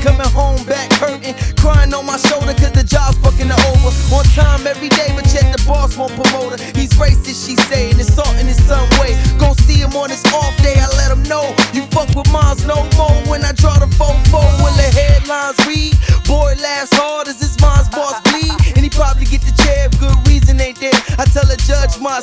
coming home back hurting, crying on my shoulder cause the job's fucking her over. On time every day, but yet the boss won't promote her. He's racist, she say, and insulting in some way. Gon' see him on his off day, I let him know. You fuck with moms no more when I draw the 4-4. Will the headlines read?